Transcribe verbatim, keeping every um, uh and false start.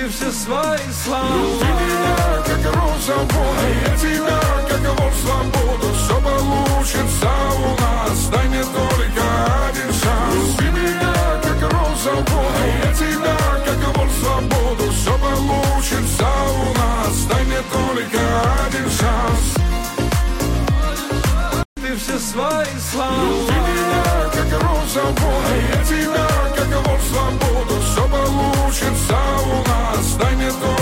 все свои слова. Люби меня, как роза воду, я тебя, как вор свободу. Все получится у нас, дай мне только один шанс. Люби меня, как роза воду, я тебя, как вор свободу. Все получится у нас, дай мне только один шанс. Ты все свои слова. Люби меня, как роза воду, я тебя, как вор свободу. Все получится у нас, дай мне только